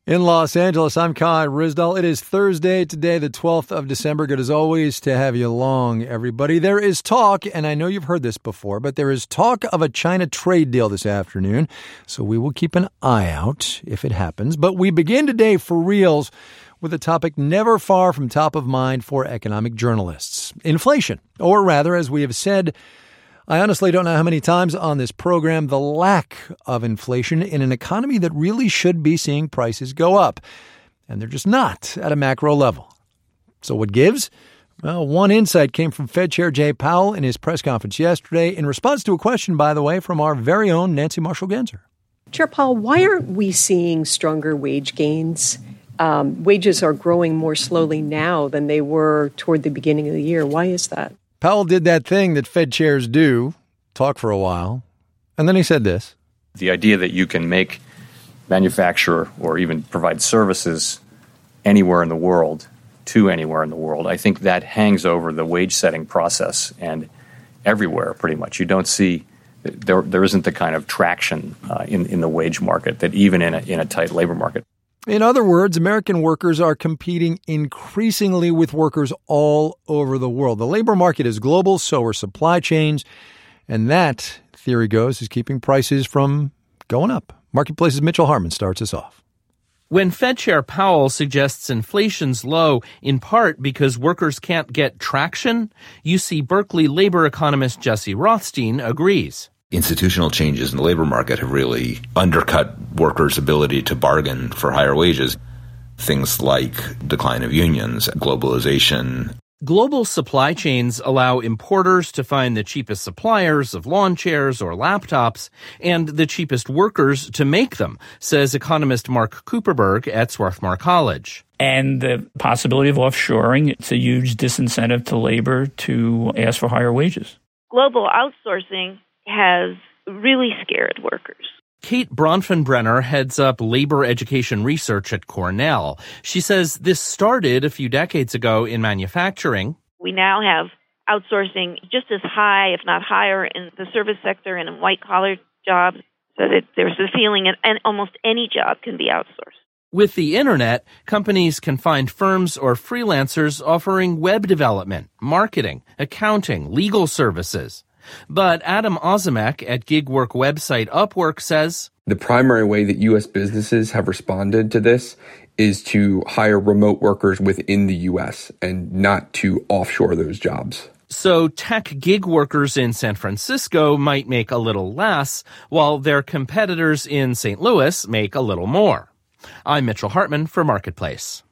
In Los Angeles, I'm Kai Ryssdal. It is Thursday today, the 12th of December. Good as always to have you along, everybody. There is talk, and I know you've heard this before, but there is talk of a China trade deal this afternoon. So we will keep an eye out if it happens. But we begin today for reals with a topic never far from top of mind for economic journalists. Inflation, or rather, as we have said, I honestly don't know how many times on this program, the lack of inflation in an economy that really should be seeing prices go up. And they're just not at a macro level. So what gives? Well, one insight came from Fed Chair Jay Powell in his press conference yesterday in response to a question, by the way, from our very own Nancy Marshall-Genzer. Chair Powell, why aren't we seeing stronger wage gains? Wages are growing more slowly now than they were toward the beginning of the year. Why is that? Powell did that thing that Fed chairs do, talk for a while, and then he said this. The idea that you can manufacture or even provide services anywhere in the world to anywhere in the world, I think that hangs over the wage-setting process and everywhere pretty much. You don't see, there isn't the kind of traction in the wage market that even in a tight labor market. In other words, American workers are competing increasingly with workers all over the world. The labor market is global, so are supply chains. And that, theory goes, is keeping prices from going up. Marketplace's Mitchell Hartman starts us off. When Fed Chair Powell suggests inflation's low in part because workers can't get traction, UC Berkeley labor economist Jesse Rothstein agrees. Institutional changes in the labor market have really undercut workers' ability to bargain for higher wages. Things like decline of unions, globalization. Global supply chains allow importers to find the cheapest suppliers of lawn chairs or laptops and the cheapest workers to make them, says economist Mark Kuperberg at Swarthmore College. And the possibility of offshoring, it's a huge disincentive to labor to ask for higher wages. Global outsourcing has really scared workers. Kate Bronfenbrenner heads up labor education research at Cornell. She says this started a few decades ago in manufacturing. We now have outsourcing just as high, if not higher, in the service sector and in white-collar jobs, so that there's a feeling and almost any job can be outsourced. With the internet, companies can find firms or freelancers offering web development, marketing, accounting, legal services. But Adam Ozimek at gig work website Upwork says, the primary way that U.S. businesses have responded to this is to hire remote workers within the U.S. and not to offshore those jobs. So tech gig workers in San Francisco might make a little less, while their competitors in St. Louis make a little more. I'm Mitchell Hartman for Marketplace.